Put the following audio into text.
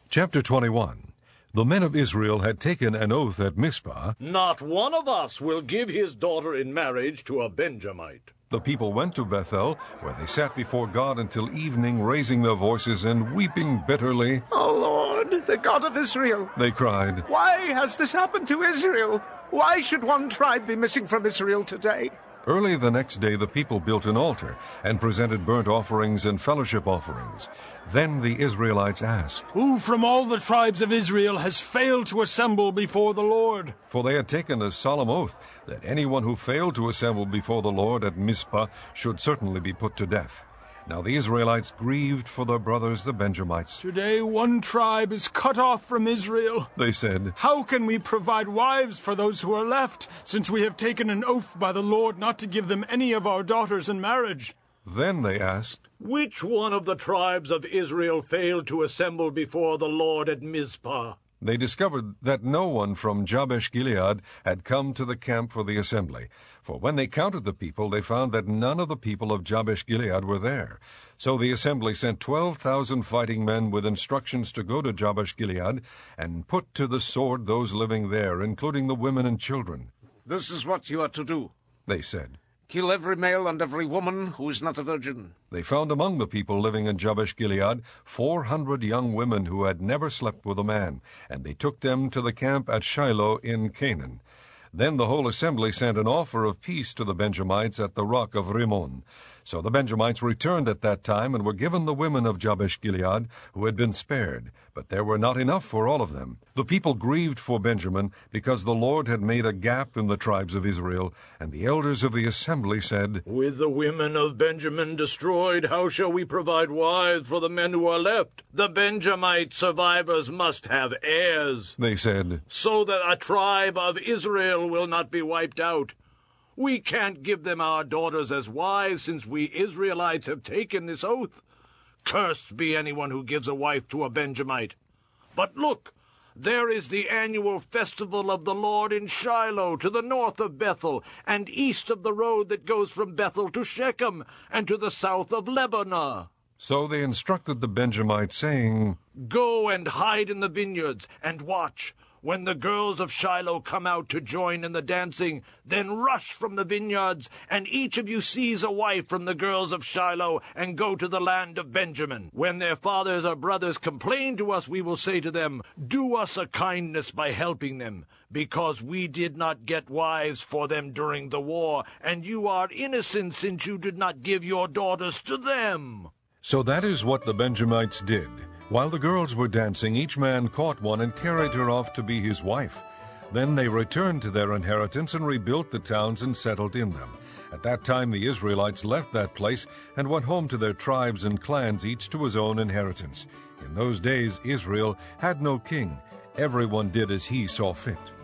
Chapter 21. The men of Israel had taken an oath at Mizpah. Not one of us will give his daughter in marriage to a Benjamite. The people went to Bethel, where they sat before God until evening, raising their voices and weeping bitterly. "O Lord, the God of Israel," they cried, "why has this happened to Israel? Why should one tribe be missing from Israel today?" Early the next day the people built an altar and presented burnt offerings and fellowship offerings. Then the Israelites asked, "Who from all the tribes of Israel has failed to assemble before the Lord?" For they had taken a solemn oath that anyone who failed to assemble before the Lord at Mizpah should certainly be put to death. Now the Israelites grieved for their brothers the Benjamites. "Today one tribe is cut off from Israel," they said. "How can we provide wives for those who are left, since we have taken an oath by the Lord not to give them any of our daughters in marriage?" Then they asked, Which one of the tribes of Israel failed to assemble before the Lord at Mizpah? They discovered that no one from Jabesh-Gilead had come to the camp for the assembly. For when they counted the people, they found that none of the people of Jabesh-Gilead were there. So the assembly sent 12,000 fighting men with instructions to go to Jabesh-Gilead and put to the sword those living there, including the women and children. "This is what you are to do," they said. "Kill every male and every woman who is not a virgin." They found among the people living in Jabesh-Gilead 400 young women who had never slept with a man, and they took them to the camp at Shiloh in Canaan. Then the whole assembly sent an offer of peace to the Benjamites at the rock of Rimmon. So the Benjamites returned at that time and were given the women of Jabesh-Gilead who had been spared, but there were not enough for all of them. The people grieved for Benjamin because the Lord had made a gap in the tribes of Israel, and the elders of the assembly said, With the women of Benjamin destroyed, how shall we provide wives for the men who are left? The Benjamite survivors must have heirs, they said, so that a tribe of Israel will not be wiped out. We can't give them our daughters as wives, since we Israelites have taken this oath. Cursed be anyone who gives a wife to a Benjamite. But look, there is the annual festival of the Lord in Shiloh, to the north of Bethel, and east of the road that goes from Bethel to Shechem, and to the south of Lebanah. So they instructed the Benjamites, saying, Go and hide in the vineyards, and watch. When the girls of Shiloh come out to join in the dancing, then rush from the vineyards, and each of you seize a wife from the girls of Shiloh, and go to the land of Benjamin. When their fathers or brothers complain to us, we will say to them, Do us a kindness by helping them, because we did not get wives for them during the war, and you are innocent since you did not give your daughters to them. So that is what the Benjamites did. While the girls were dancing, each man caught one and carried her off to be his wife. Then they returned to their inheritance and rebuilt the towns and settled in them. At that time the Israelites left that place and went home to their tribes and clans, each to his own inheritance. In those days Israel had no king. Everyone did as he saw fit.